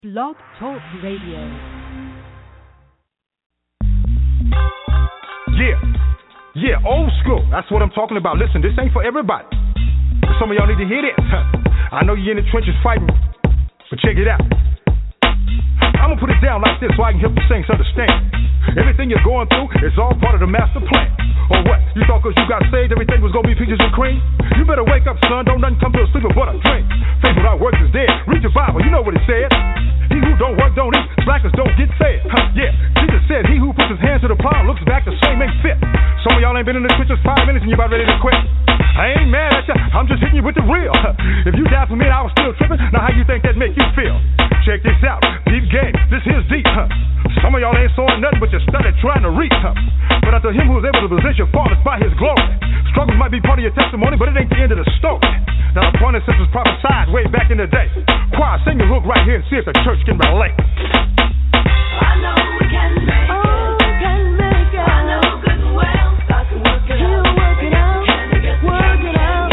Blog Talk Radio. Yeah, old school. That's what I'm talking about. Listen, this ain't for everybody. Some of y'all need to hear this. I know you're in the trenches fighting, but check it out. I'm gonna put it down like this so I can help the saints understand. Everything you're going through is all part of the master plan. Or what? You thought cause you got saved everything was gonna be peaches and cream? You better wake up, son. Don't nothing come to a sleeper but a dream. Faith without works is dead. Read your Bible, you know what it said. He who don't work don't eat. Slackers don't get fed. Yeah, Jesus said he who puts his hands to the plow looks back the same ain't fit. Some of y'all ain't been in the trenches 5 minutes and you about ready to quit. I ain't mad at ya, I'm just hitting you with the real. If you died for me and I was still tripping, now how you think that make you feel? Check this out, deep game, this here's deep. Some of y'all ain't sawing nothing but you studied trying to reach. But unto him who is able to possess your fathers by his glory. Struggles might be part of your testimony, but it ain't the end of the story. Now the point is this was prophesied way back in the day. Choir, sing your hook right here and see if the church can relate. I know we can make it. Oh, we can make it. I know good and well. God can work it out. He'll work it out. Work it out.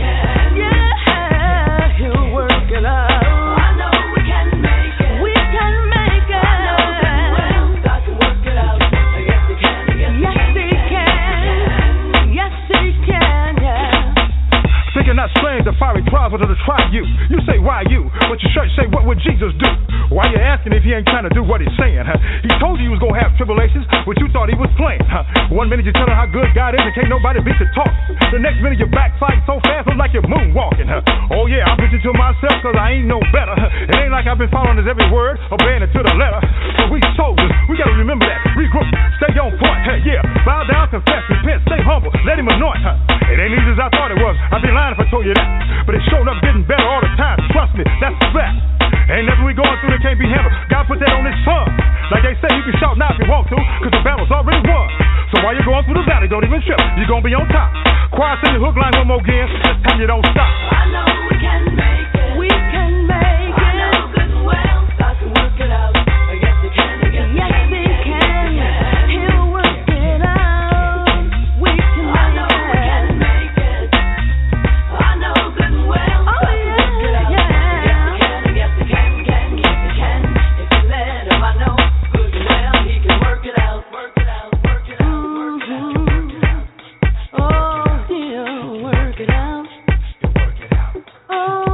Yeah, he'll work it out. I know we can make it. We can make it. I know good and well. God can work it out. Yes, he can. Yes, he can. Yes, he can. Yeah. Thinking not strange, the fiery trials are to try you. You say, why you? But your church say, what would Jesus do? Why you asking if he ain't trying to do what he's saying? He told you he was going to have tribulations, but you thought he was playing. 1 minute you tell him how good God is and can't nobody beat the talk. The next minute you're backsliding so fast, look like you're moonwalking. Oh yeah, I'm preaching to myself because I ain't no better. It ain't like I've been following his every word, obeying it to the letter. So we soldiers, we got to remember that. Regroup, stay on point. Yeah, bow down, confess, repent, stay humble, let him anoint. It ain't easy as I thought it was. I'd be lying if I told you that. But it showed up getting better all the time. Trust me, that's a fact. Ain't nothing we going through that can't be handled. God put that on his son. Like they say, you can shout now if you want to, cause the battle's already won. So while you're going through the valley, don't even trip. You're gonna be on top. Choir, sing the hook line one more again. This time you don't stop. I know we can make it. We can make it. I know good and well. God can work it out. Yes, he can. Yes, he can. He'll work it out. We can I know we can make it. I know good and well. Oh, God can work it out. yeah. Yes, he can. Yes, he can. If you let him, I know good and well. He can work it out. Work it out. Work it out. Work it out. Work it out. Oh, he'll work it out. Oh,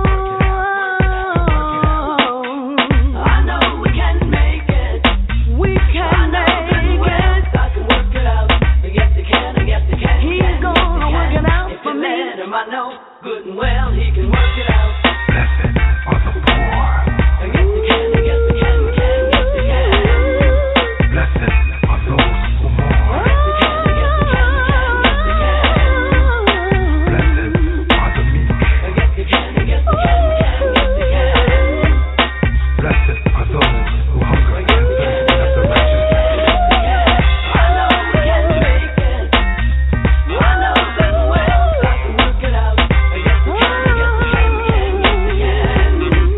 I know we can make it. we I can know good and make well. it. God can work it out. Yes, he can. Yes, he can. He's gonna work it out If for you me. let him, I know good and well. He can work it out. Blessed are the poor. Yes, he can. Yes, he can. Yes, he can. Blessed are those who mourn. Yes, he can. Yes, he can. Yes, he can. Blessed are the meek. Yes, he can. Yes, he can. Yes, he can. Blessed are those who hunger and thirst after righteousness. I know we can make it. I know good and well. God can work it out. Yes, he can. Yes, he can. Yes, he can.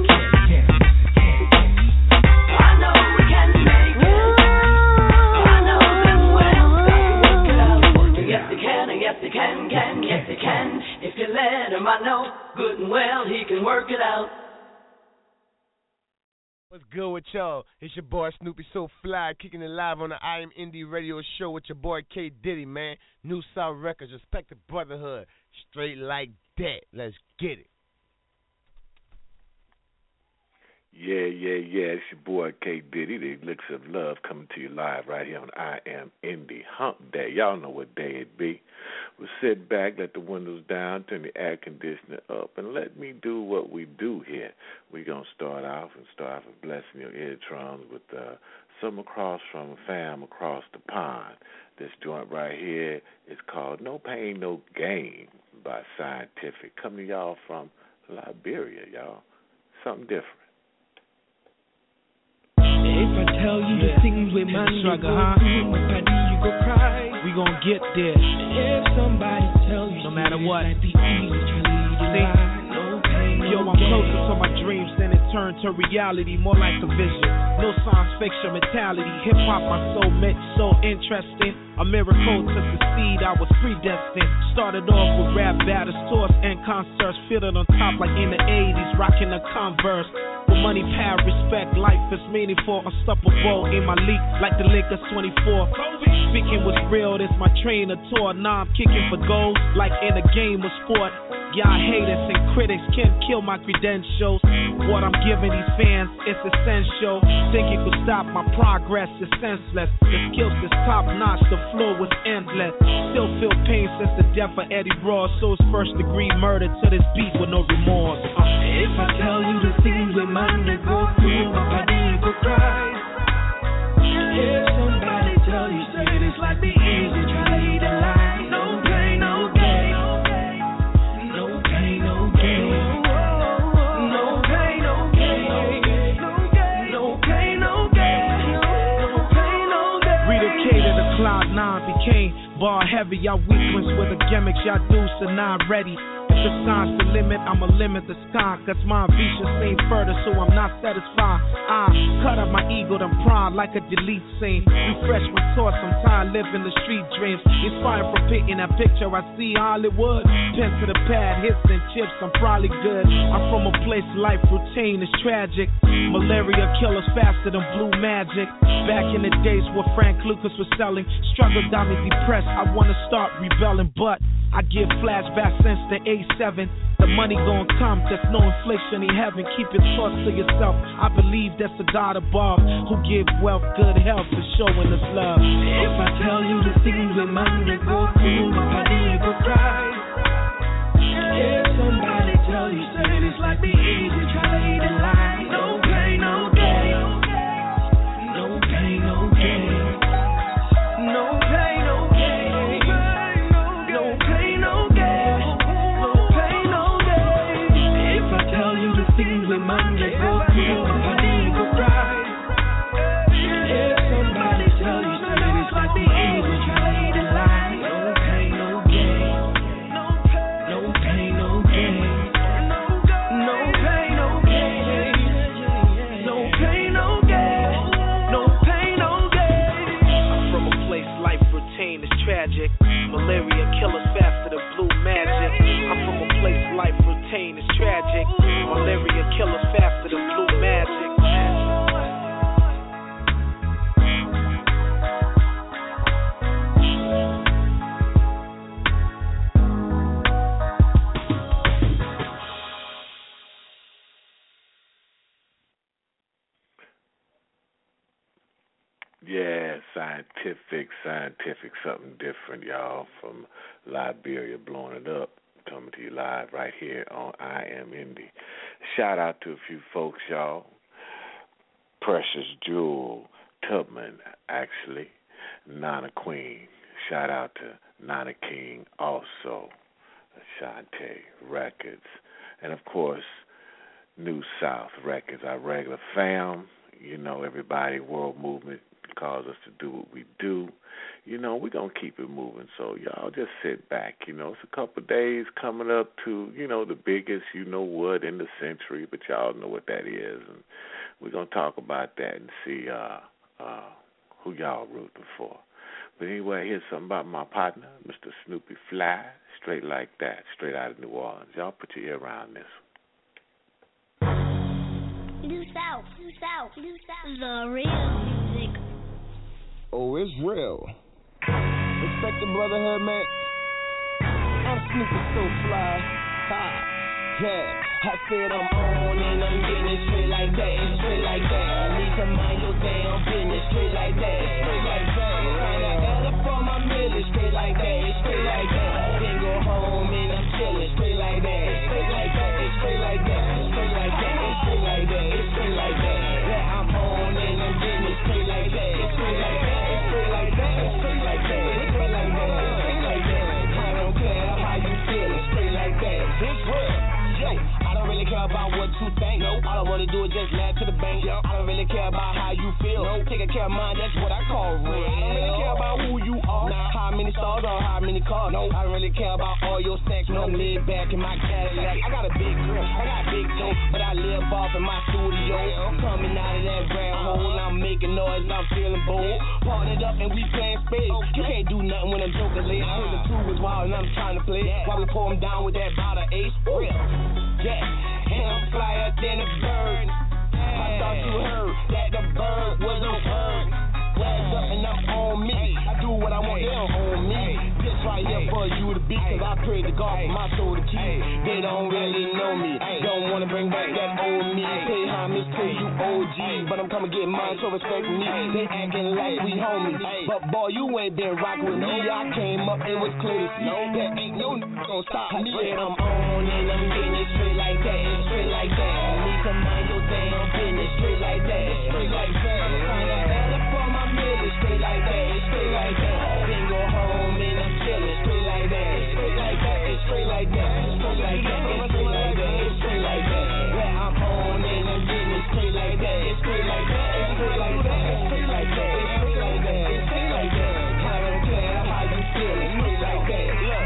I know we can make it. I know good and well. God can work it out. Yes, he can. Yes, he can. Yes, he can. If you let him, I know good and well. He can work it out. What's good with y'all? It's your boy Snoopy So Fly, kicking it live on the I Am Indie Radio Show with your boy K Diddy, man. New South Records, respect the brotherhood, straight like that. Let's get it. Yeah. It's your boy K Diddy, the Elixir of Love, coming to you live right here on I Am Indie Hump Day. Y'all know what day it be. We'll sit back, let the windows down, turn the air conditioner up, and let me do what we do here. We're going to start off with blessing your eardrums with some across from a fam across the pond. This joint right here is called No Pain, No Gain by Scientific. Coming to y'all from Liberia, y'all. Something different. If I tell you the things with my struggle, my body, you go cry. We gon' get there. If somebody tell you, no matter what, it might be easy to lead a lie. No pain, no Yo, I'm closer to my dreams than it turned to reality, more like a vision. No science fiction mentality. Hip hop, my soul meant so interesting. A miracle to succeed, I was predestined. Started off with rap battles, tours and concerts, fielded on top like in the 80s, rocking a Converse. With money, power, respect, life is meaningful. Unstoppable in my league, like the Lakers 24. Speaking was real, this my trainer tour. Now I'm kicking for goals, like in a game of sport. Y'all haters and critics can't kill my credentials. What I'm giving these fans is essential. Think you could stop my progress is senseless. The skills is top notch, the flow was endless. Still feel pain since the death of Eddie Ross. So it's first degree murder to this beat with no remorse. If I tell you the things that mine that go through, my body you go cry. If somebody tell you, say this like be easy, try to eat a lie. No pain, no gain. No pain, no gain. No pain, no gain. No pain, no gain. No pain, no gain. Relocated to Cloud 9 became bar heavy. Y'all weak ones with the gimmicks, y'all dudes are not ready. If the sky's the limit, I'ma limit the sky. Cause my ambitions seem further, so I'm not satisfied. I cut up my ego, then pride like a delete scene. Refresh my thoughts, I'm tired living the street dreams. Inspired from picking that picture, I see Hollywood. Pen to the pad, hits and chips, I'm probably good. I'm from a place life routine is tragic. Malaria killers faster than blue magic. Back in the days where Frank Lucas was selling, struggle got me depressed, I wanna start rebelling. But I give flashbacks since the 87. The money gon' come, there's no inflation in heaven. Keep your thoughts to yourself. I believe that's the God above who give wealth, good health, and showing us love. If I tell you the things that mine that go through, my body you go cry. If somebody tell you, say this like be easy, try to eat a lie. No pain, no gain. No pain, no gain. No pain, no gain. No pain, no gain. No pain, no gain. If I tell you the things that mine that go through, my body you go cry. If somebody tell you, say this like be easy, try to eat a lie. No pain, no gain. No pain, no gain. No pain, no gain. No pain, no gain. No pain, no gain. I'm from a place life routine is tragic. Malaria killers faster than blue magic. I'm from a place life routine is tragic. Malaria killers faster than blue magic. Yeah, scientific, something different, y'all, from Liberia, blowing it up, coming to you live right here on I Am Indie. Shout out to a few folks, y'all. Precious Jewel Tubman, actually, Nana Queen. Shout out to Nana King, also, Ashante Records, and of course, New South Records, our regular fam. You know, everybody, World Movement calls us to do what we do. You know, we're going to keep it moving. So y'all just sit back. You know, it's a couple of days coming up to, you know, the biggest, you know what, in the century, but y'all know what that is. And we're going to talk about that and see who y'all rooting for. But anyway, here's something about my partner, Mr. Snoopy Fly, straight like that, straight out of New Orleans. Y'all put your ear around this. New South, the real music. Oh, it's real. Respect the brotherhood, man. I'm Snoopy so fly. Ha. Yeah. I said I'm on and I'm getting it straight like that, straight like that. I need to mind your damn business, straight like that, straight like that. Trying to add up for my million, straight like that, straight like that. Then go home and I'm chilling, straight like that, straight like that, straight like that, straight like that, straight like that, straight like that. Yeah, I'm on and I'm getting it straight like that, straight like that, straight like that, straight like that, straight like that, straight like that. I don't care how you feeling, straight like that. This world, yo, I don't really care about what you think. Nope. All I wanna do is just laugh to the bank. Yep. I don't really care about how you feel. Nope. Taking care of mine, that's what I call real. I don't really care about who you are. Nah. How many stars or how many cars. Nope. I don't really care about all your sex. No live back in my Cadillac. I got a big grip, I got big dope, but I live off in my studio. I'm coming out of that rat hole, and I'm making noise, and I'm feeling bold. Partnered up and we playing spades. You can't do nothing when I'm joking late. I heard the two was wild and I'm trying to play. While we pour them down with that bottle ace. Real. Yeah, and I'm flyer than a bird. thought you heard that the bird was a bird. Flagged up and I'm on me. I do what I want, they don't own me. This right here for you to beat, cause I prayed to God for my soul to keep. They don't really know me, don't wanna bring back that old me. Pay homage to you OG, but I'm coming get mine, so respect me. They acting like we homies, but boy, you ain't been rockin' with me. I came up, it was clear to see. There ain't no gon' stop me. I'm on and I'm getting it straight like that, straight like that. Need to mind your damn business, straight like that, straight like that. I'm trying to add up for my millions, straight like that, straight like that. Then go home and I'm chillin', straight like that, straight like that, straight like that, straight like that, straight like that, straight like that. Yeah, I'm on and I'm getting it straight like that, straight like that, straight like that, straight like that, straight like that, straight like that. I don't care how you feelin', straight like that. Look,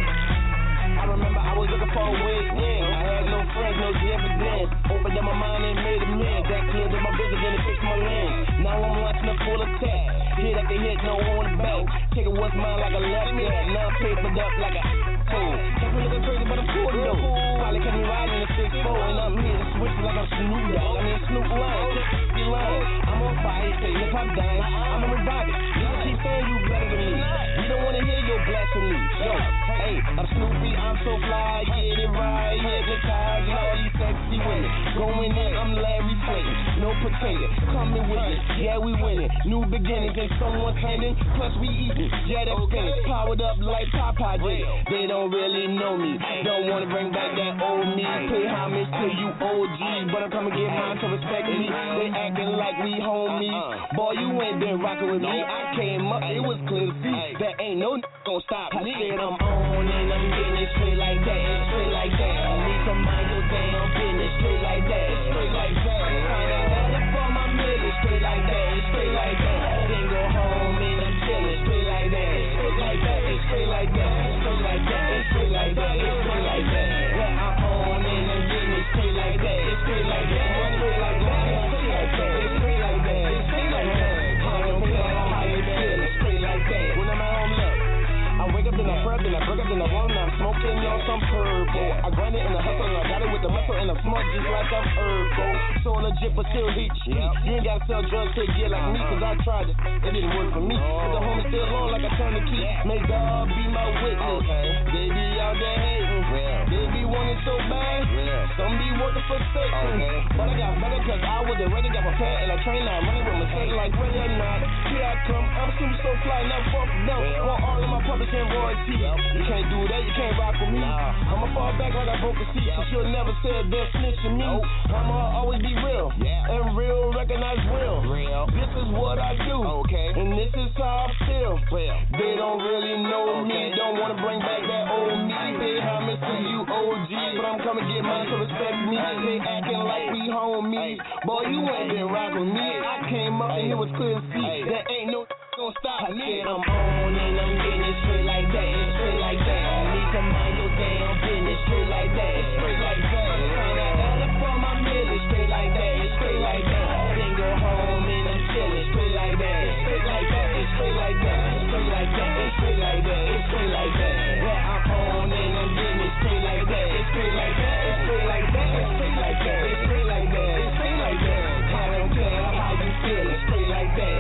I remember I was looking for a way in. I had no friends, no evidence. Opened up my mind and made amends. That cleared up my vision and it fixed my lens. Now I'm launching a full attack. Hit after hit, no on the back. Taking what's mine like a left back. Now I'm papered up like a fool. People looking crazy, but I'm cool though. Probably catch me riding in a 6-4 and I'm here to switch like I'm Snoop Dogg. I mean Snoop Lion, you lying. I'm on fire, say hip hop dying. I'ma revive it. You can keep saying you better than me. We don't wanna hear your blasphemy. Yo, hey, I'm Snoopy, I'm so fly. Get it right, hypnotize all these sexy women. Going in, I'm Larry Clayton. No pretending, coming with it. Yeah, we winning. New beginnings and someone's handing. Plus we eating. Yeah, that's finished. Powered up like Popeye did. They don't really know me. Don't wanna bring back that old me. Pay homage to you OG, but I'm coming get mine, so respect me. They acting like we homies. Boy, you ain't been rocking with me. I came up, it was clear to see. There ain't no gon' stop me. I said I'm on and I'm getting it straight like that, straight like that. I need to mind your damn business, straight like that, straight like that. Kinda had it for my millions, straight like that, straight like that. Then go home and I'm chillin', straight like that, straight like that, straight like that, straight like that, straight like that, straight like that. Yeah, I'm on and I'm getting it straight like that, straight like that, straight like that, straight like that, straight like that, straight like that. I don't care how you feelin', straight like that. When I'm at home, look, I wake up and I prep and I break up and I run and I'm smoking on some purple. I grind it in the hustle and I got it with the muscle and I'm smart just like I'm herbal. So legit but still heat street. You ain't gotta sell drugs to get like me, cause I tried it. It didn't work for me. Cause the homie still on like I turned the key. May God be my witness. They be out there hating. They be wanting so bad. Some be working for Satan. But I got better cause I wasn't ready, got prepared and I trained. Now I'm running with mistakes like ready or not. Here I come, I'm super so fly, not bump down. Want all of my publishing royalties. You can't do that, you can't rock with me. I'ma fall back like I broke a seat. Cause you'll never say they'll snitch to me. I'ma always be real. And real recognize real. This is what I do. And this is how I feel. They don't really know me. Don't wanna bring back that old me. Pay homage to you OG, but I'm coming get mine, so respect me. They acting like we homies. Boy, you ain't been rockin' me. I came up and it was clear to see. There ain't no gon' stop me. I'm on and I'm getting it straight like that, straight like that. I need to mind your damn business, straight like that, straight like that. Kinda add up for my millions, straight like that, straight like that. Then go home and I'm chillin', straight like that, straight like that, straight like that, straight like that, straight like that, straight like that. Yeah, I'm on and I'm getting it straight like that, straight like that, straight like that, straight like that, straight like that, straight like that. I don't care how you feelin', straight like that.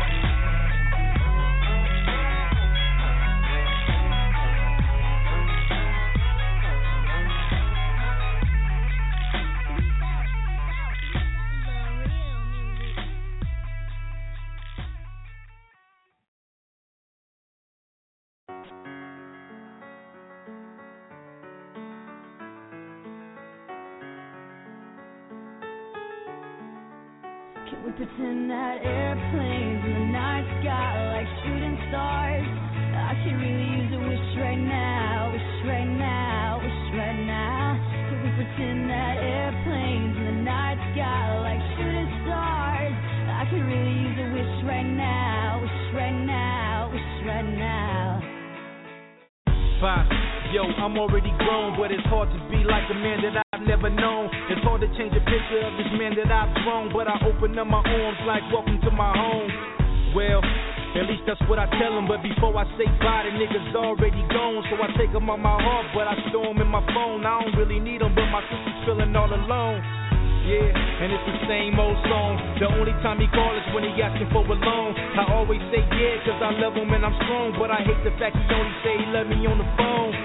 Can we pretend that airplanes in the night sky like shooting stars? I can really use a wish right now, wish right now, wish right now. Can we pretend that airplanes in the night sky like shooting stars? I can really use a wish right now, wish right now, wish right now. Yo, I'm already grown, but it's hard to be like a man that I've never known. It's hard to change a picture of this man that I've grown, but I open up my arms like welcome to my home. Well, at least that's what I tell them, but before I say bye, the niggas already gone. So I take them on my heart, but I store them in my phone. I don't really need them, but my sister's feeling all alone. Yeah, and it's the same old song. The only time he call is when he asking for a loan. I always say yeah, cause I love him and I'm strong. But I hate the fact he only say he love me on the phone.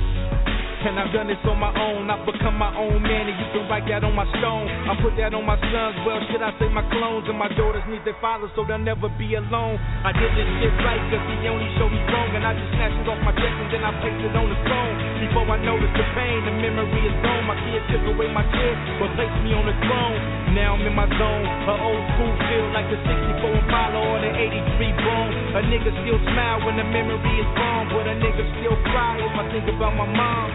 And I've done this on my own. I've become my own man, and you can write that on my stone. I put that on my sons, well, should I say my clones? And my daughters need their fathers, so they'll never be alone. I did this shit right, cause he only showed me wrong. And I just snatched it off my chest, and then I placed it on the throne. Before I noticed the pain, the memory is gone. My kids took away my chair, but placed me on the throne. Now I'm in my zone. An old school feel like the 64 Impala or the 83 Bone. A nigga still smile when the memory is gone, but a nigga still cry if I think about my mom.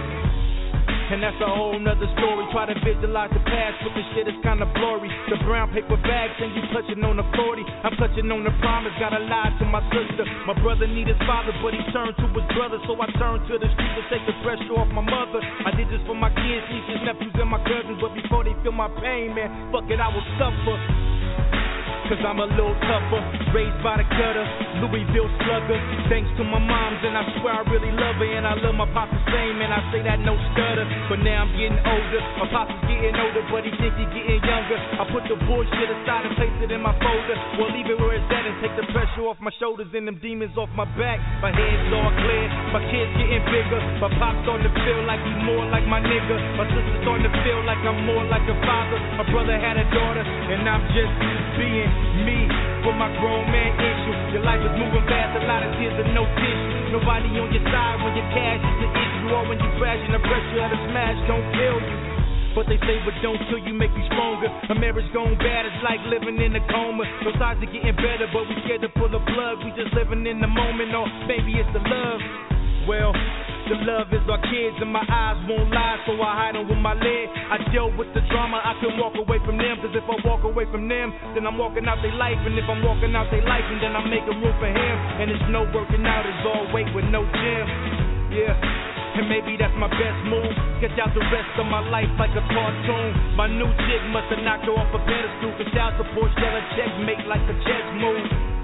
And that's a whole nother story. Try to visualize the past, but the shit is kinda blurry. The brown paper bags and you touching on the 40. I'm touching on the promise, gotta lie to my sister. My brother need his father, but he turned to his brother. So I turned to the street to take the pressure off my mother. I did this for my kids, nieces, nephews, and my cousins. But before they feel my pain, man, fuck it, I will suffer. Cause I'm a little tougher, raised by the gutter, Louisville slugger. Thanks to my moms, and I swear I really love her. And I love my pops the same, and I say that no stutter. But now I'm getting older, my pops is getting older, but he think he getting younger. I put the bullshit aside and place it in my folder. Well, leave it where it's at and take the pressure off my shoulders and them demons off my back. My head's all clear, my kids getting bigger. My pops starting to feel like he more like my nigga. My sister starting to feel like I'm more like a father. My brother had a daughter, and I'm just being me for my grown man issue. Your life is moving fast, a lot of tears and no tissue. Nobody on your side when your cash is the issue, or when you crash and the pressure of the smash don't kill you. But they say what don't kill you make you stronger. A marriage gone bad, it's like living in a coma. No signs are getting better, but we scared to pull the plug. We just living in the moment, or maybe it's the love. Well, the love is our kids, and my eyes won't lie, so I hide them with my lid. I deal with the drama, I can walk away from them, cause if I walk away from them, then I'm walking out their life. And if I'm walking out their life, and then I'm making room for him. And it's no working out, it's all weight with no gym. Yeah. And maybe that's my best move. Sketch out the rest of my life like a cartoon. My new chick must have knocked her off a pedestal, cause child support shell a checkmate like a chess move.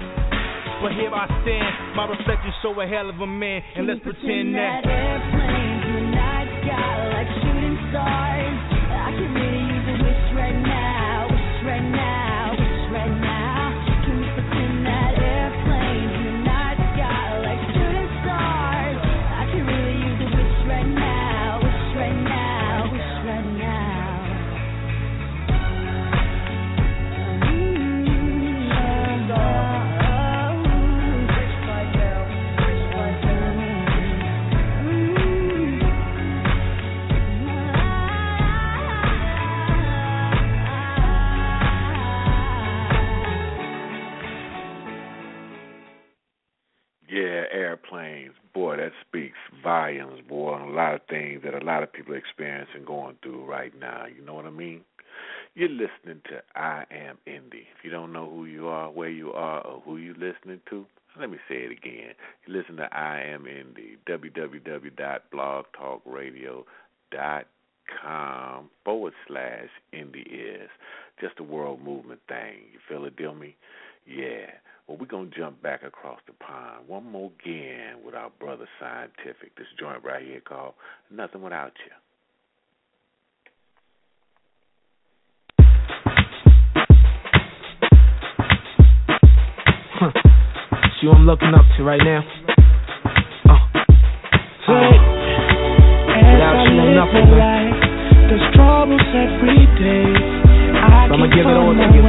But here I stand, my reflection show a hell of a man. And let's pretend that airplanes in the night sky like shooting stars. I could really use a wish right now, wish right now, wish right now. Can we pretend that airplanes in the night sky like shooting stars? I could really use a wish right now, wish right now, wish right now. Yeah, airplanes. Boy, that speaks volumes, boy, on a lot of things that a lot of people are experiencing going through right now. You know what I mean? You're listening to I Am Indie. If you don't know who you are, where you are, or who you're listening to, let me say it again. You listen to I Am Indie, www.blogtalkradio.com/indie is. Just a world movement thing. You feel it, deal me? Yeah. Well, we're going to jump back across the pond one more again with our brother Scientific. This joint right here called Nothing Without You. See who I'm looking up to right now? Without you, I'm nothing, man. There's troubles every day. So I'm going to give it all to you.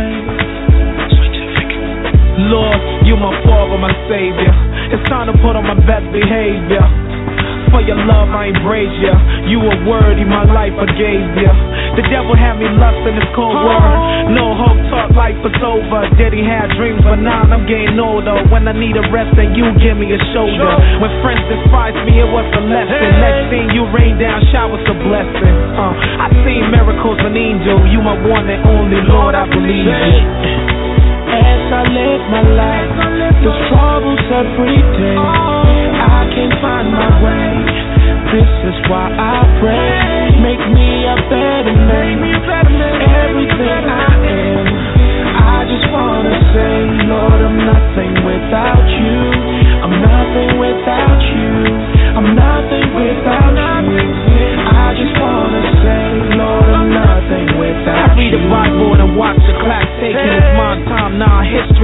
Lord, you my father, my savior. It's time to put on my best behavior. For your love, I embrace ya. You were worthy, my life I gave ya. The devil had me lust in this cold world. No hope, talk life was over. Daddy had dreams, but now I'm getting older. When I need a rest, then you give me a shoulder. When friends despise me, it was a lesson. Next thing you rain down showers of blessing. I seen miracles and angels. You my one and only, Lord, I believe you. As I live my life, there's troubles every day. I can't find my way. This is why I pray. Make me a better man. Everything I am, I just wanna say, Lord, I'm nothing without you. I'm nothing without you. I'm nothing without you. I just wanna say, Lord, I'm nothing without you.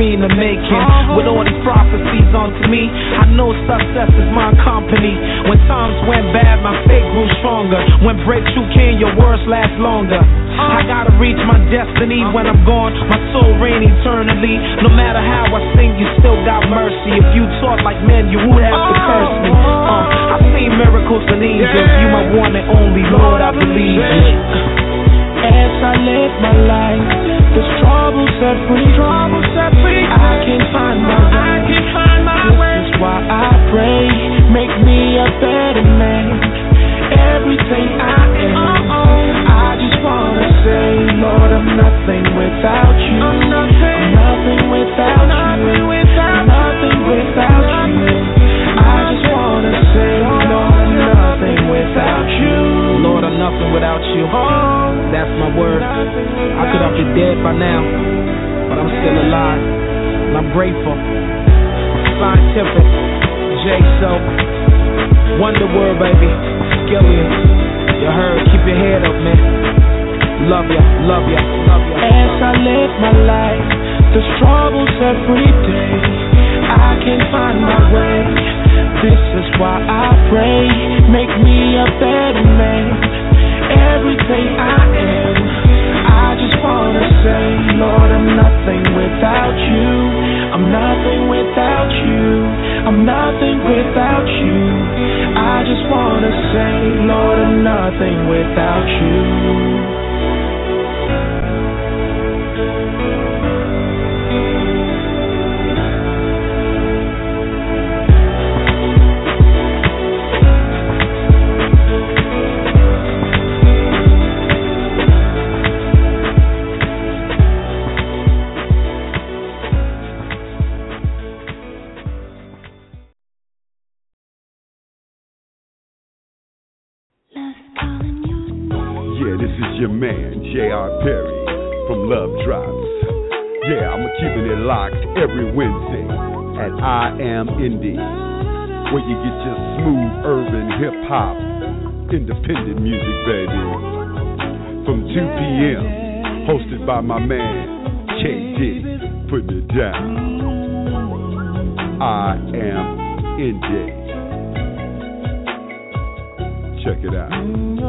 arena making. With all these prophecies onto me, I know success is my company. When times went bad, my faith grew stronger. When breakthrough came, your words last longer. I gotta reach my destiny. When I'm gone, my soul reign eternally. No matter how I sing, you still got mercy. If you talk like men, you would have to curse me. I've seen miracles and angels. You my one and only, Lord, I believe in. As I live my life, this trouble set free. I can't find my way. This is why I pray. Make me a better man. Everything I am, I just wanna say, Lord, I'm nothing without you. I'm nothing without you. Nothing without you. I just wanna say, Lord, I'm nothing without you. Lord, I'm nothing without you. That's my word. I could have been dead by now, but I'm still alive, and I'm grateful. Scientific, J-So, Wonder Word, baby, Skillian. You heard, keep your head up, man. Love ya, love ya, love ya. As I live my life, the struggles every day, I can't find my way. This is why I pray, make me a better man. Everything I am, I just wanna say, Lord, I'm nothing without you. I'm nothing without you. I'm nothing without you. I just wanna say, Lord, I'm nothing without you. Your man, J.R. Perry from Love Drops. Yeah, I'm keeping it locked every Wednesday at I Am Indie, where you get your smooth urban hip-hop independent music, baby. From 2 p.m., hosted by my man, K. Diddy, putting it down. I Am Indie. Check it out.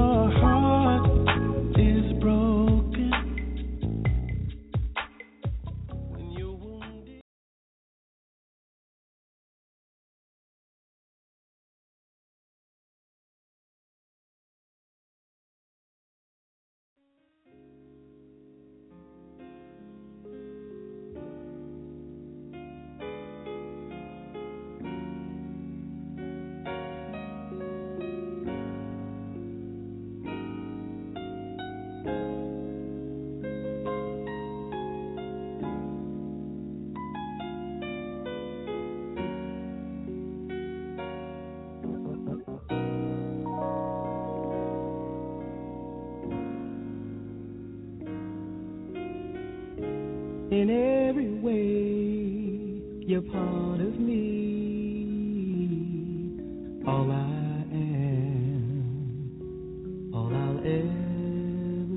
In every way, you're part of me. All I am, all I'll ever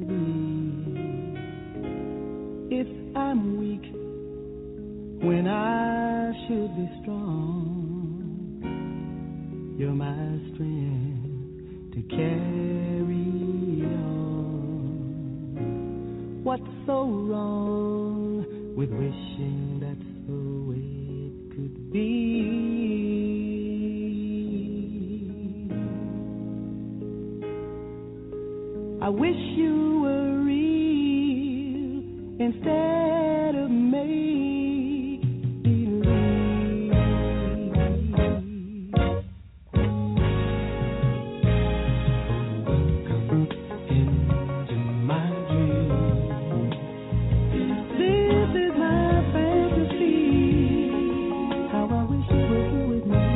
be. If I'm weak when I should be strong, you're my strength to carry on. What's so wrong with wishing that's the way it could be? I wish you were real instead of make believe. Into my dream. This is my fantasy. How I wish you were here with me.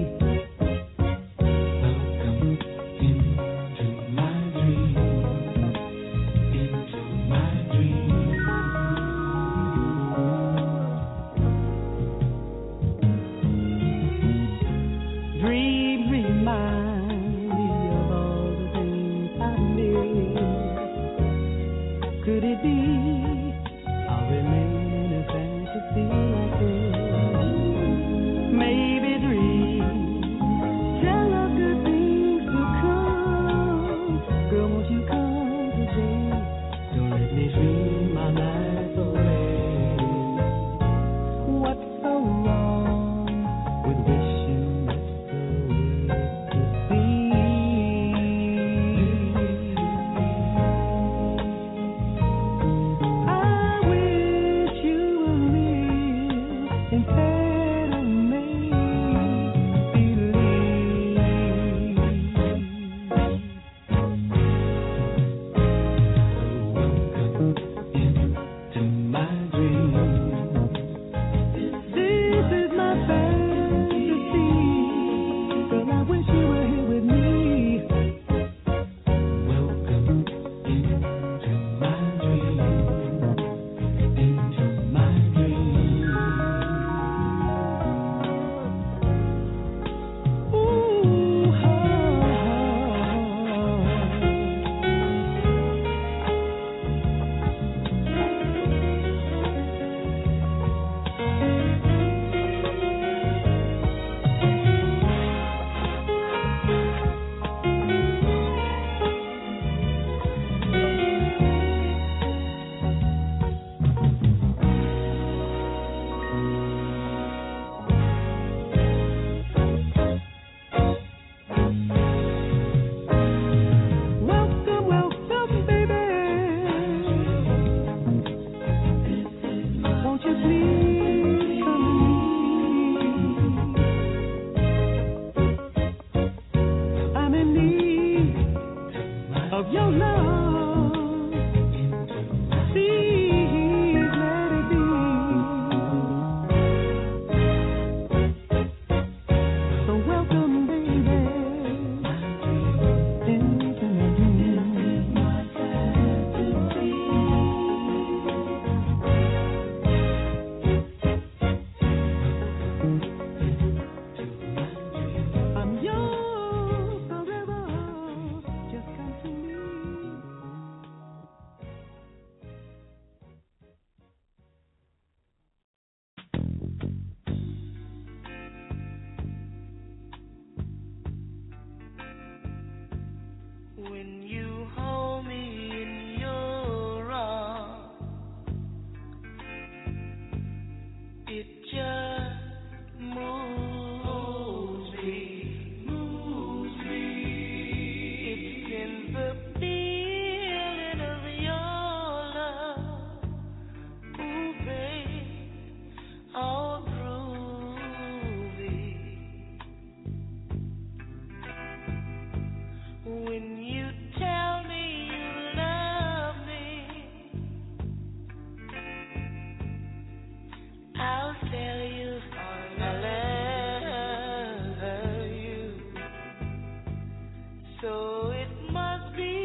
Welcome into my dream. Into my dream. when you hold me in your arms, it just moves me, moves me. It's in the feeling of your love, ooh, babe, all through me. When you tell me you love me, I'll tell you I love you. So it must be,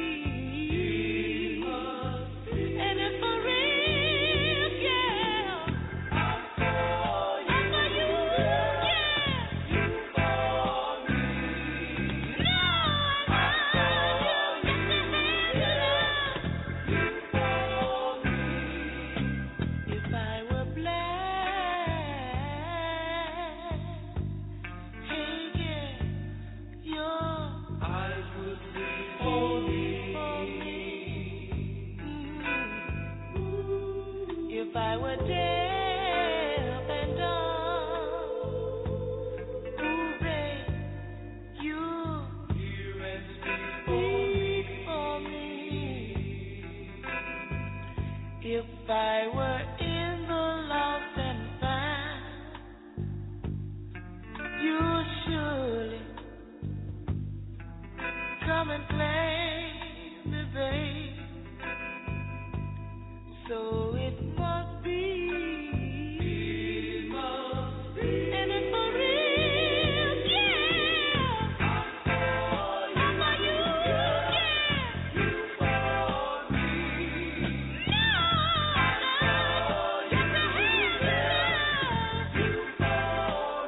and it's for real, girl. I'm for you, yeah. You for me. No, I love you. You for me. If I were blind, hey, yeah, your eyes would see for me. If I were deaf and dumb, ooh, babe, you hear and speak for me. If I were in the lost and found, you surely come and claim me, babe. So it must be, and it's for real, yeah. I'm for you, yeah. You for me. No, I love you. Just to have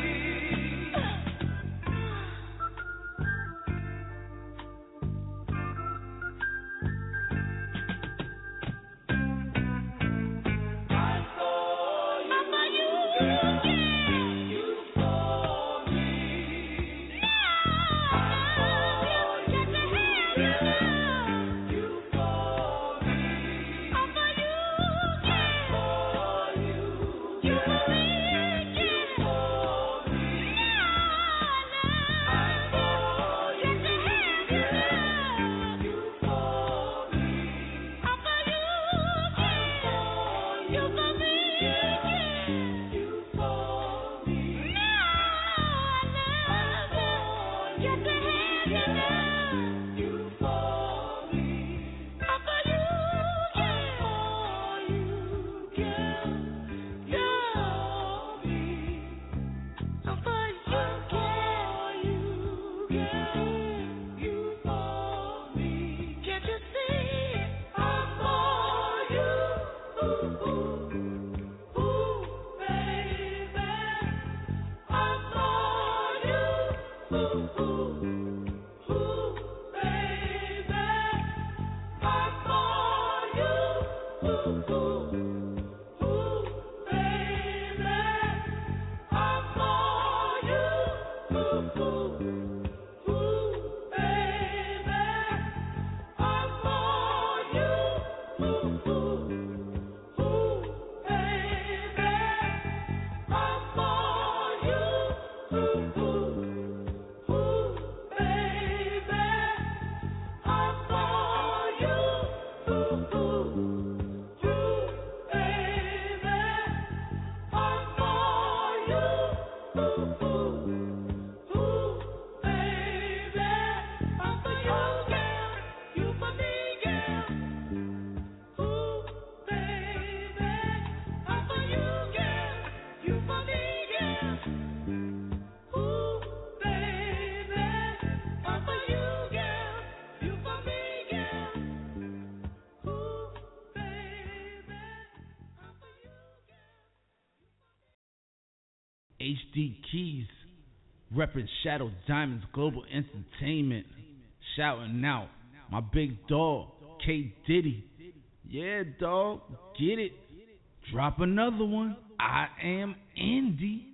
HD Keys, reppin' Shadow Diamonds Global Entertainment, shouting out my big dog, K Diddy. Yeah, dog, get it. Drop another one. I am Indy.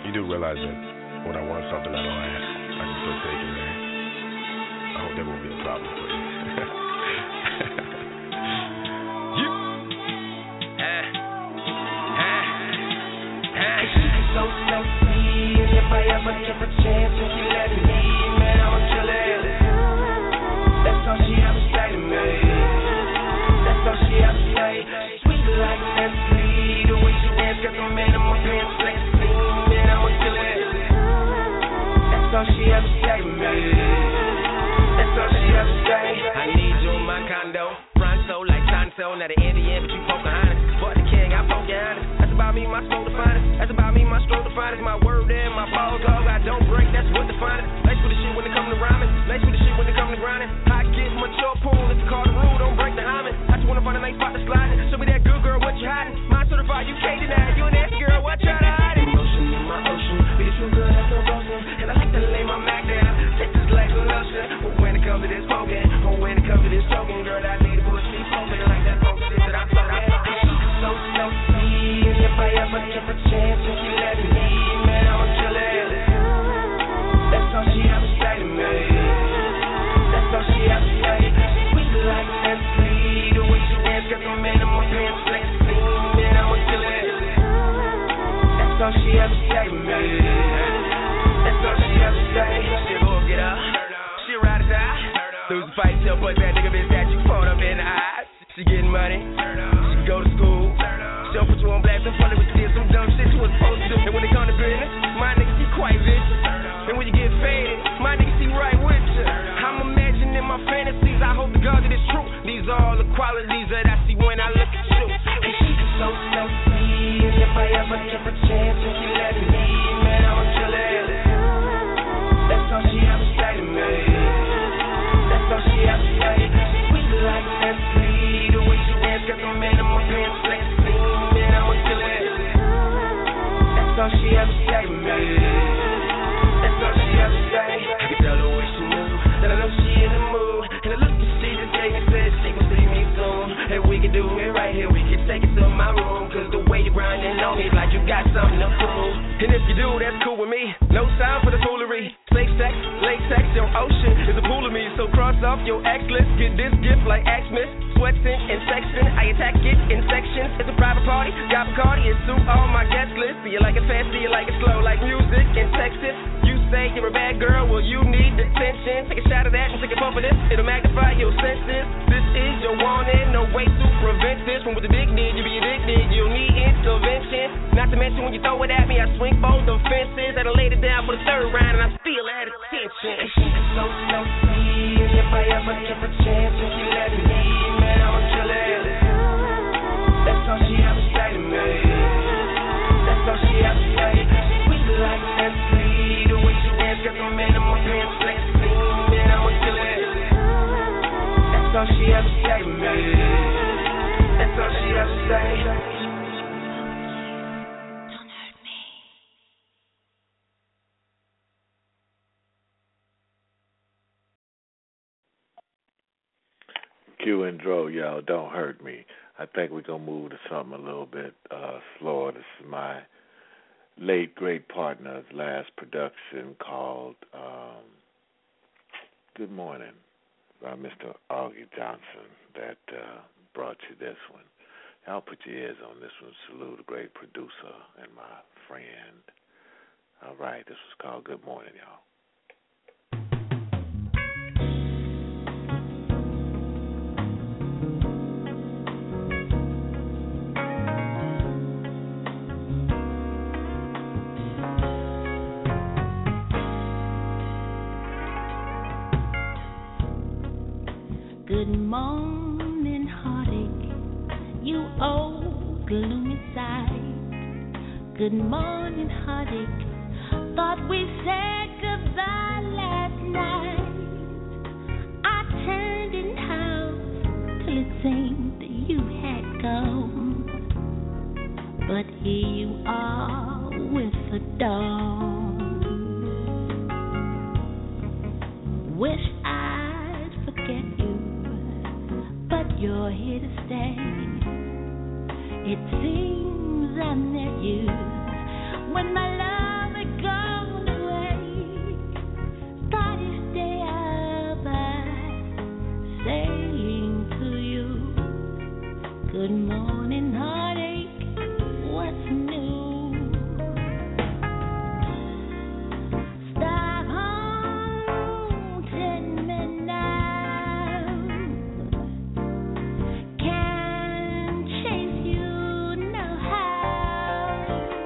You do realize that when I want something I don't ask, I can still take it, man. I hope that won't be a problem for you. She's so sexy, and if I ever give a chance, if you let me, man, I'ma kill it. That's all she ever say to me. That's all she ever say. Sweet like Nestle, the way she dance got the man in my pants flexing, man, I'ma kill it. That's all she ever say to me. That's all she ever say. I need you in my condo, Pronto like Tonto, not an Indian, but you Pocahontas. Fuck the king, I poke your honest. That's about me, my smoke the finest. That's about me, my stroke the finest. My word and my ball dog, I don't break, that's what define it. Lace with the shit when it come to rhyming. Lace with the shit when it come to grinding. I get mature pool, it's called the rule, don't break the hymen. I just wanna find a nice spot to slide in. Show me that good girl, what you hiding? My certified UK denied, you an ass girl, what try to hide it? Emotion in my ocean, be the true girl, that's no motion. And I like to lay my Mac down, take this like a lotion. But when it comes to this smoking, or when it comes to this choking, girl, I need a pussy smoking like that funk shit that I'm floating. So sweet, and if I ever give a chance, if you let me, man, I'ma kill it. That's all she ever say to me. That's all she ever say. Sweet like Nestle, the way she dance got the man in my pants flexing, man, I'ma kill it. That's all she ever say to me. That's all she ever say. She gon' get up, she ride or die. Lose the fight, tell but that nigga bitch that you caught up in the eyes. She getting money, she go to school. She'll put you on blast and funny when you did some dumb shit you was supposed to do. And when it come to business, my nigga she quite vicious. And when you get faded, my nigga she right with you. I'm imagining my fantasies, I hope to God that it's true. These are all the qualities that I see when I look at you. And she's so sexy, and if I ever give a chance, if you let me, man, I'ma kill it. That's all she ever say to me. That's all she ever say. Sweet like Nestle, the way she dance got the man in my pants flexing, man, I'ma kill it. That's all she ever say to me. That's all she ever say. I can tell the way she move, that I know she in the mood. And the look that she just gave me said she gon' see me soon. And we can do it right here, we can take it to my room. Cause the way you grinding on me like you got something to prove. And if you do, that's cool with me. No time for the foolery. Safe sex, latex, your ocean is a pool of me. So cross off your ex list, get this gift like Xmas. Sweating and sexting, I attack it in sections. It's a private party, got Bacardi, and suit all my guest list. Do you like it fast, do you like it slow, like music and Texas? You say you're a bad girl, well you need attention. Take a shot of that and take a puff of this, it'll magnify your senses. This is your warning, no way to prevent this. When with the dick need, you be addicted, you'll need intervention. Not to mention when you throw it at me, I swing both the fences. I done laid it down for the third round and I still at attention. And she's so sweet, and if I ever give a chance, if you let me, man, I'ma kill it. That's all she ever say to me. That's all she ever say. Sweet like Nestle, the way she dance got the man in my pants flexing, man, I'ma kill it. That's all she ever say to me. That's all she ever say. Q and Dro, y'all, don't hurt me. I think we're going to move to something a little bit slower. This is my late, great partner's last production called Good Morning by Mr. Augie Johnson that brought you this one. Y'all put your ears on this one. Salute a great producer and my friend. All right, this was called Good Morning, y'all. Good morning, heartache, you old gloomy sight. Good morning, heartache, thought we said goodbye last night. I turned in house till it seemed that you had gone, but here you are with the dawn. Wish I'd forget you, but you're here to stay. It seems I met you when my love Good morning, heartache. What's new? Stop haunting me now. Can't chase you, no how.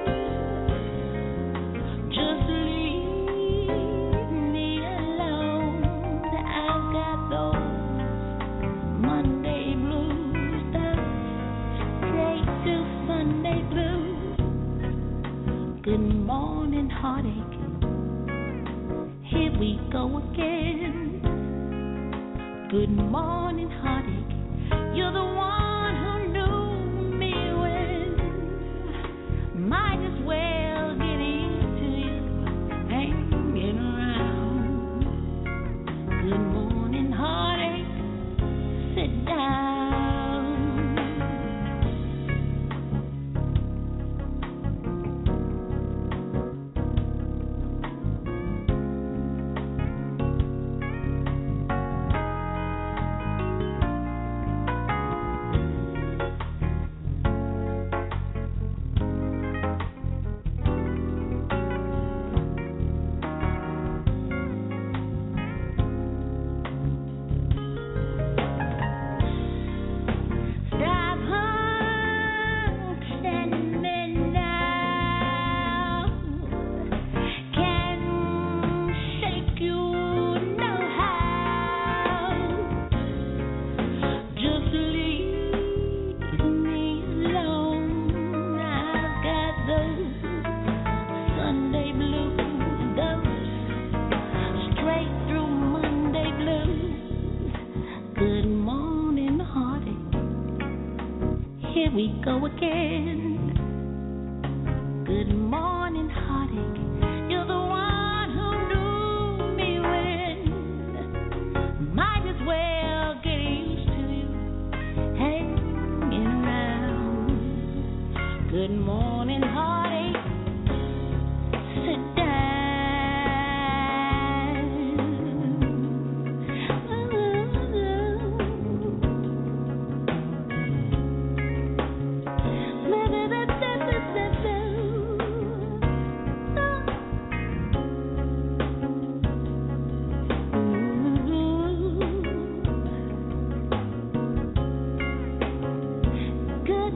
Just leave me alone. I've got those Monday blues, those straight to Sunday blues. Good morning, heartache. Here we go again. Good morning, heartache. You're the one who knew me when. Might as well get used to you hanging around. Good morning, heartache. Sit down. Stop haunting me now. Can't shake you, no how. Just leave me alone. I've got those Sunday blues, those straight through Monday blues. Good morning, heartache. Here we go again. Good morning, heartache. You're the one who knew me when. Might as well get used to you hanging around. Good morning, heartache. Sit Good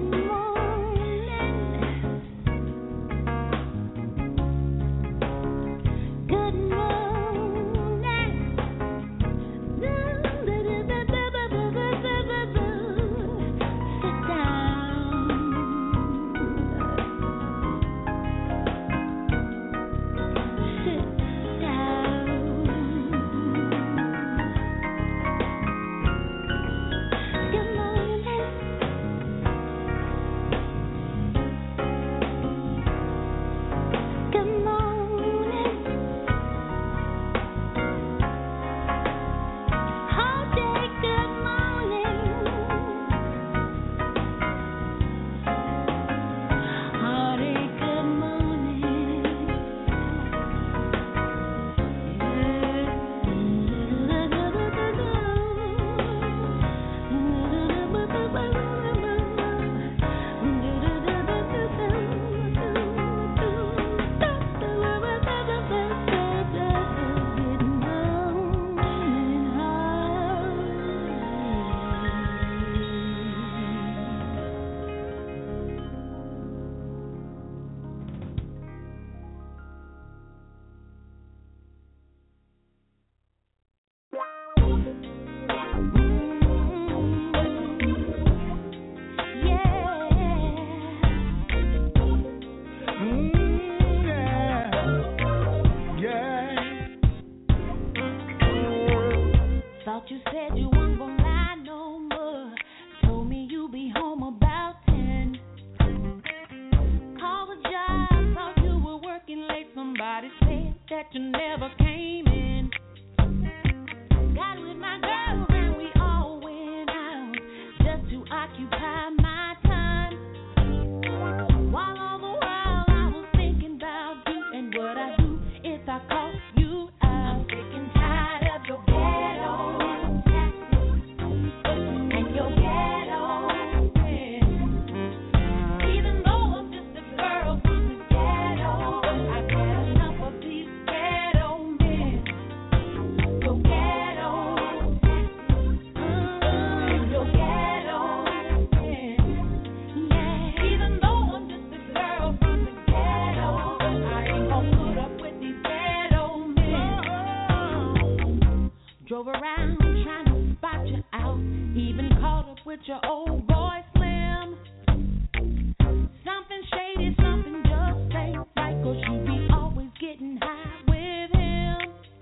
with your old boy Slim. Something shady, something just ain't right, 'cause you be always getting high with him.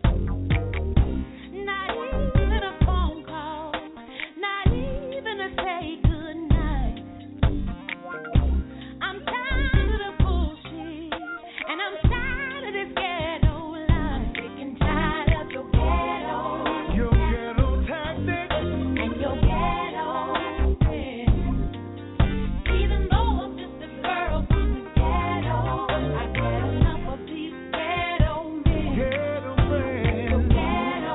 Not even a phone call, not even a say goodnight. I'm tired of the bullshit, and I'm tired of this ghetto life. Sick and tired of your ghetto tactics, and your ghetto friends. Even though I'm just a girl from the ghetto, I get enough of these ghetto men. Ghetto friends. Your ghetto,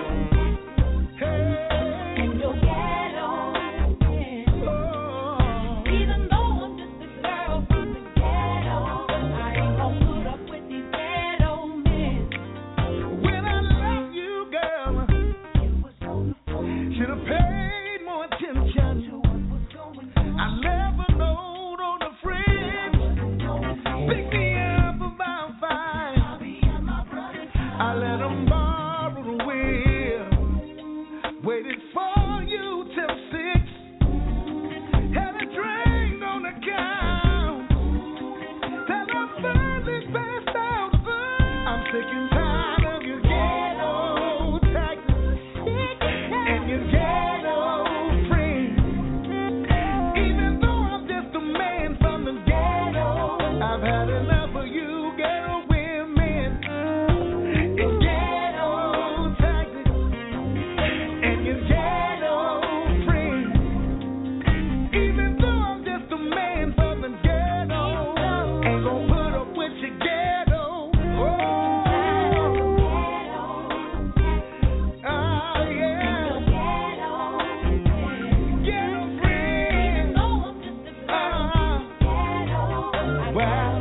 and your ghetto friends. Even though I'm just a girl from the ghetto, I ain't gonna put up with these ghetto men. When I love you, girl, should have paid more attention. I never knowed on the friends. Pick me up about 5. I let them borrow the wheel. Waited for you till 6. Had a drink on the couch. Till I finally passed out. I'm sick and tired of your ghetto tactics and your ghetto friends. Even though I'm just a man from the ghetto, I've had enough of you ghetto women and ghetto tactics and your ghetto friends. Even though I'm just a man from the ghetto, ain't gonna put up with your ghetto. Oh, yeah. Ghetto friends. Well,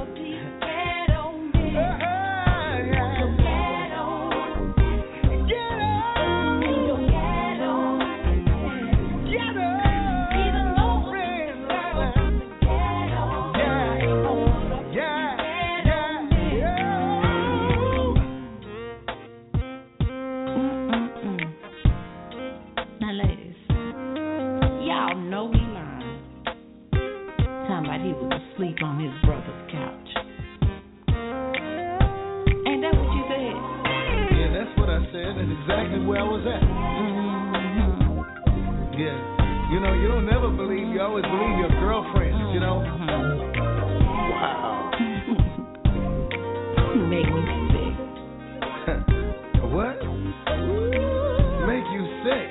Now, ladies, y'all know he lying. Talking about he was asleep on his brother's couch. Ain't that what you said? Yeah, that's what I said, and exactly where I was at. Yeah, you know, you don't never believe, you always believe your girlfriends, you know. Wow. You make me sick. What? Make you sick?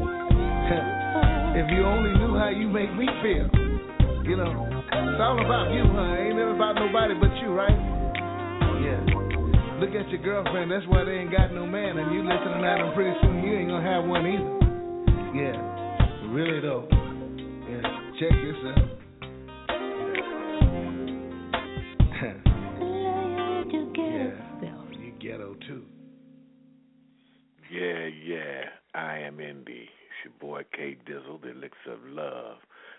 If you only knew how you make me feel. You know, it's all about you, huh? Ain't never about nobody but you, right? Yeah. Look at your girlfriend, that's why they ain't got no man, and you listening at them pretty soon, you ain't gonna have one either. Yeah, really though. Yeah, check yourself. Yeah, you ghetto too. Yeah. I am Indy. It's your boy K Dizzle, the Elixir of Love.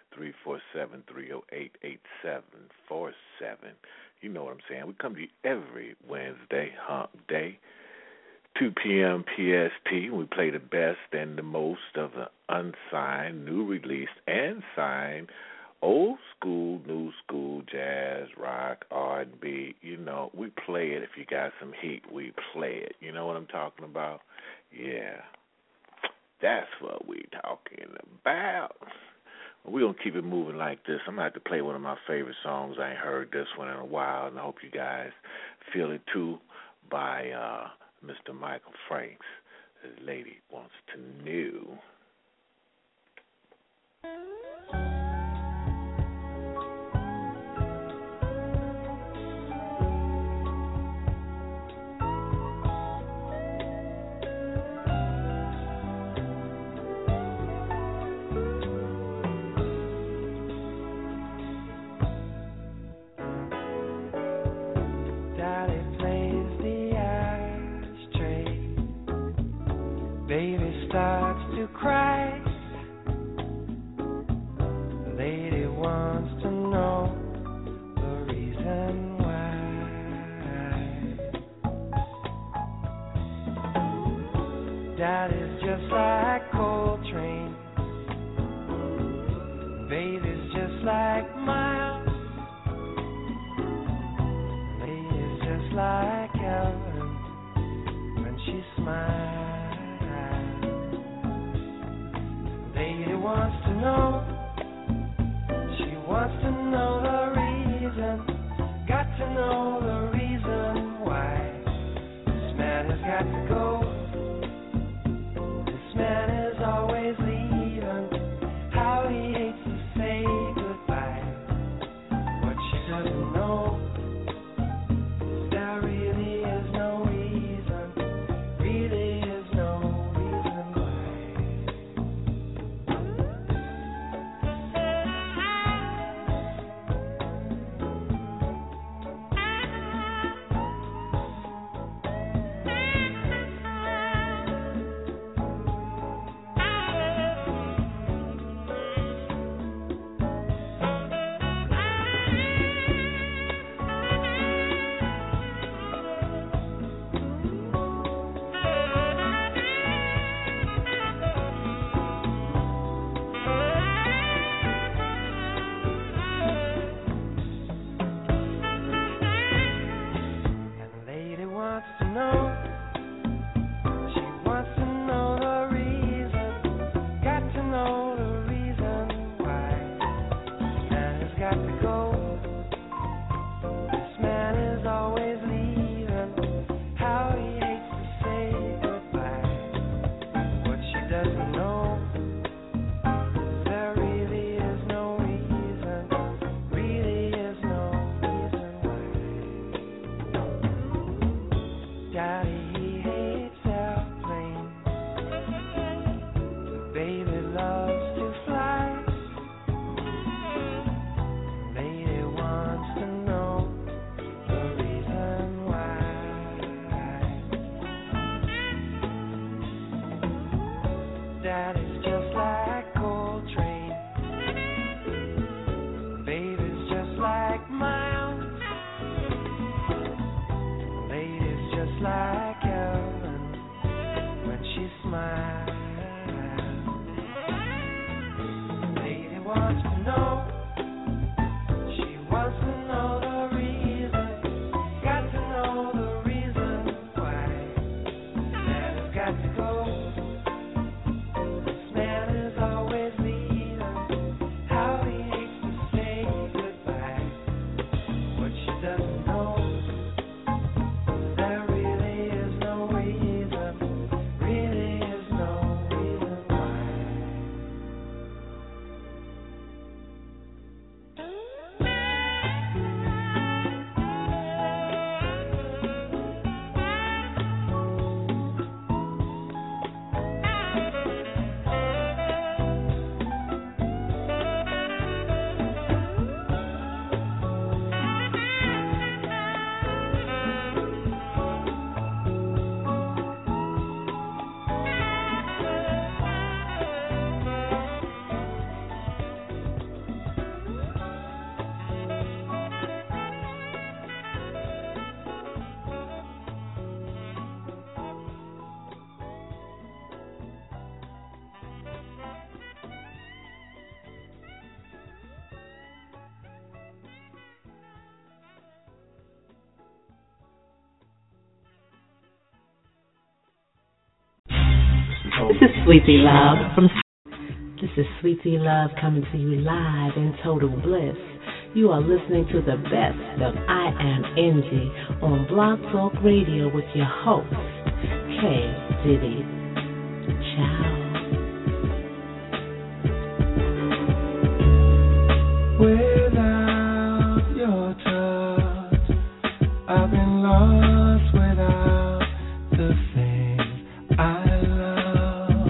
347-308-8747. You know what I'm saying. We come to you every Wednesday, hump day, 2 p.m. PST. We play the best and the most of the unsigned, new released, and signed old school, new school, jazz, rock, R&B. You know, we play it. If you got some heat, we play it. You know what I'm talking about? Yeah. That's what we talking about. We're going to keep it moving like this. I'm going to have to play one of my favorite songs. I ain't heard this one in a while, and I hope you guys feel it too, by Mr. Michael Franks. This lady wants to know. Baby starts to cry. Lady wants to know the reason why. Daddy's just like Coltrane. wants to know. She wants to know the reason. Got to know the reason why this man has got to go. This man is always leaving. How he hates to say goodbye. What she doesn't know is there really is no reason. Really is no reason why. This is Sweetie Love This is Sweetie Love coming to you live in total bliss. You are listening to the best of I Am Indie on Blog Talk Radio with your host, K. Diddy. Ciao. Without your touch, I've been lost without the things I love.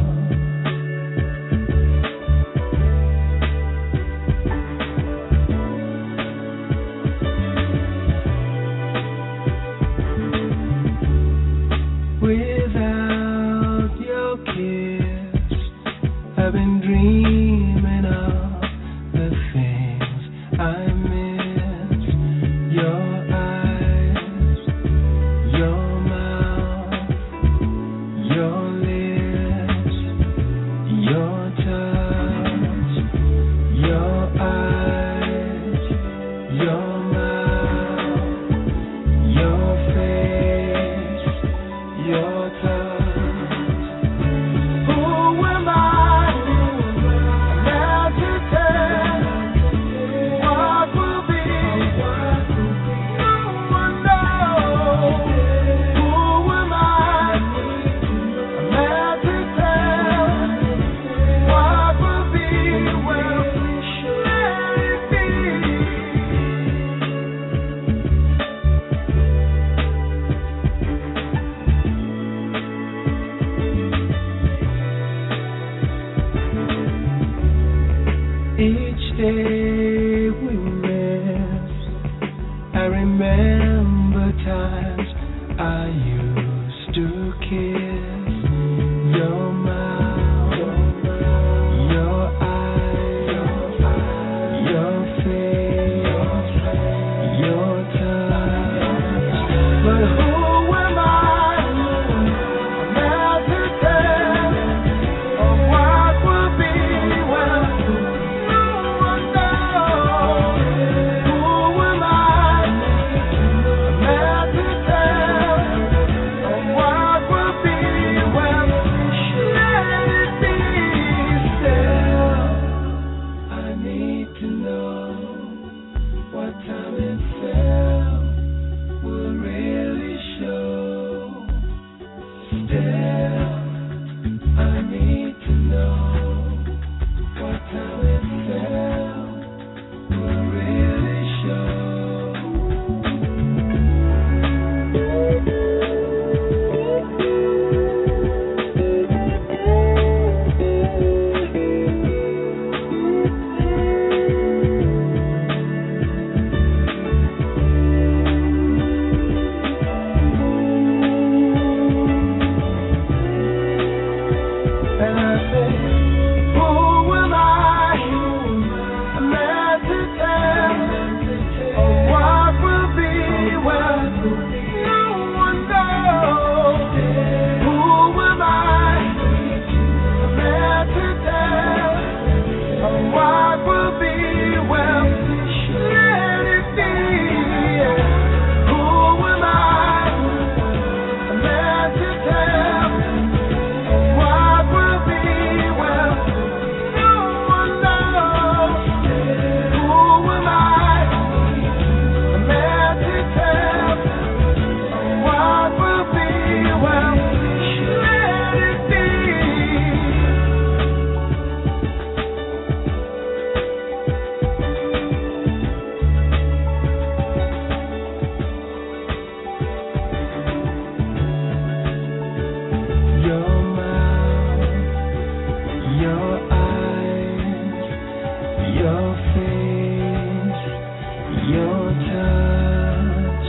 Without your kiss, each day we miss. I remember times I used to kiss your mouth, your eyes, your face, your touch. But who am I now to tell of what will be when no one knows? Who am I now to tell of what will be when let it be still? I need to know what time it fell will really show. Still, I need to know what time it fell will really show. And I say, who am I? A man to tell of what will be when no one knows. Who am I? A man to tell of what will be when let it be. Who am I? A man to tell what will be when no one knows? Who am I? A man to tell what will be when let it be. Your mouth, your eyes, your face, your touch,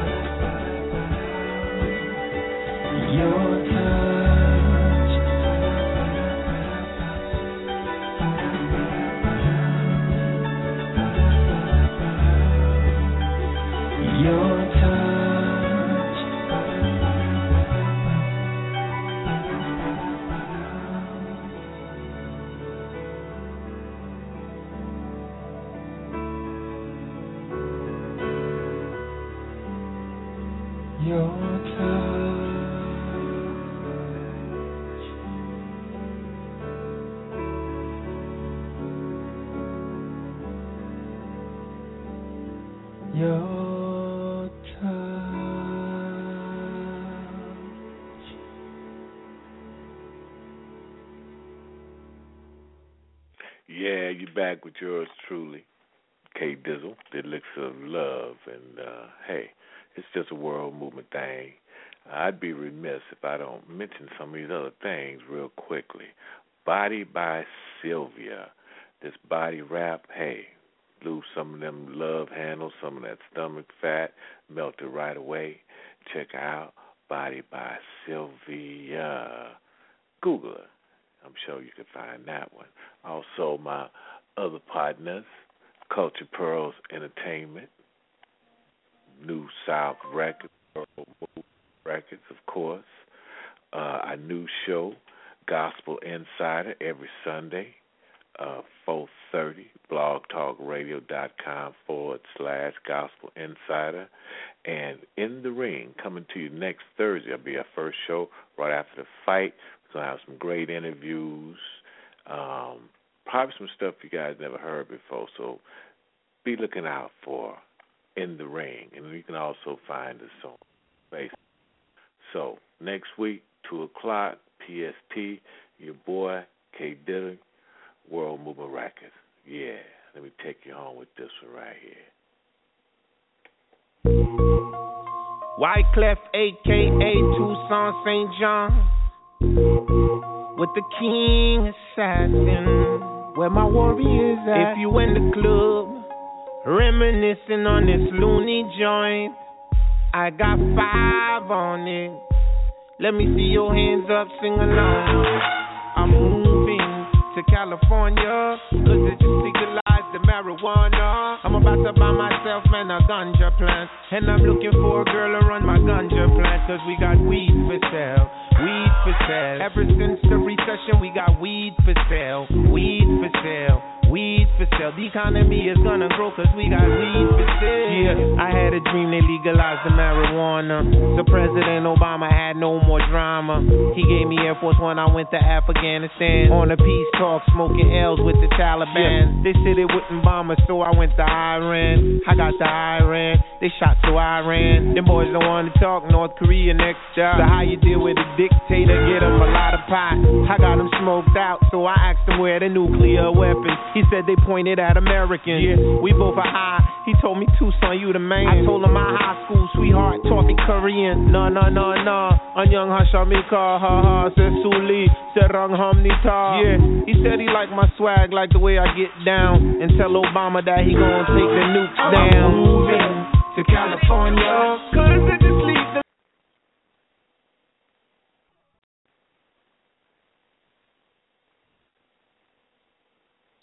your touch, your touch. Your touch. Your touch. Yeah, you back with yours truly, K Dizzle, the elixir of love, and hey, it's just a world movement thing. I'd be remiss if I don't mention some of these other things real quickly. Body by Sylvia. This body wrap, hey, lose some of them love handles, some of that stomach fat, melt it right away. Check out Body by Sylvia. Google it. I'm sure you can find that one. Also, my other partners, Culture Pearls Entertainment, New South Records, Pearl Move Records, of course. Our new show, Gospel Insider, every Sunday, 4:30, blogtalkradio.com/Gospel Insider. And In the Ring, coming to you next Thursday. It'll be our first show right after the fight. We're going to have some great interviews, probably some stuff you guys never heard before. So be looking out for In the Ring. And you can also find us on Facebook. So next week, 2 o'clock, PST, your boy, K Dillon, World Movement Records. Yeah, let me take you home with this one right here. Wyclef, a.k.a. Tucson St. John, with the King Assassin. where my warriors at. If you in the club, reminiscing on this loony joint, I got 5 on it. Let me see your hands up, sing along. I'm moving to California, cause it just legalized the marijuana. I'm about to buy myself, man, a ganja plant. And I'm looking for a girl to run my ganja plant, cause we got weed for sale, weed for sale. Ever since the recession, we got weed for sale, weed for sale, weed for sale. The economy is gonna grow, cause we got weed for sale. Yeah, I had a dream they legalized the marijuana, so President Obama had no more drama. He gave me Air Force One, I went to Afghanistan on a peace talk, smoking L's with the Taliban. They said it wouldn't bomb us, so I went to Iran. I got to Iran, they shot to Iran. Them boys don't want to talk, North Korea next job. So how you deal with a dictator, get him a lot of pot. I got him smoked out, so I asked him where the nuclear weapons. He said they pointed at Americans. Yeah, we both are high. He told me, Tucson, you the man. I told him my high school sweetheart talking Korean. No. Anyang Hashamika, ha, said Suli, said Rang Hamnita. Yeah, he said he liked my swag, like the way I get down. And tell Obama that he gonna take the nukes down. I'm moving to California, cause it just